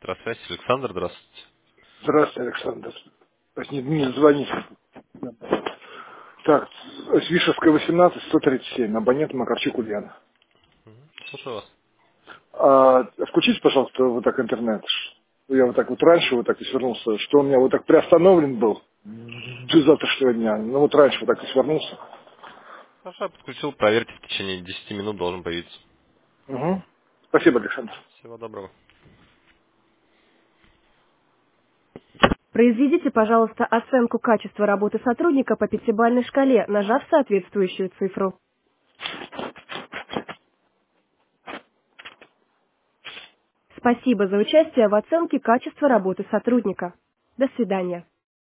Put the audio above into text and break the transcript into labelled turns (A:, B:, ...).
A: Электросвязь, Александр, здравствуйте.
B: Здравствуйте, Александр. Не звоните. Так, Вишевская, 18, 137, абонент Макарчук Ульяна.
A: Слушаю вас.
B: Включите, пожалуйста, вот так интернет. Я вот так вот раньше вот так и свернулся, что у меня вот так приостановлен был до завтрашнего дня. Ну вот раньше вот так и свернулся.
A: Хорошо, я подключил, проверьте, в течение 10 минут должен появиться.
B: Угу. Спасибо, Александр.
A: Всего доброго.
C: Произведите, пожалуйста, оценку качества работы сотрудника по пятибалльной шкале, нажав соответствующую цифру. Спасибо за участие в оценке качества работы сотрудника. До свидания.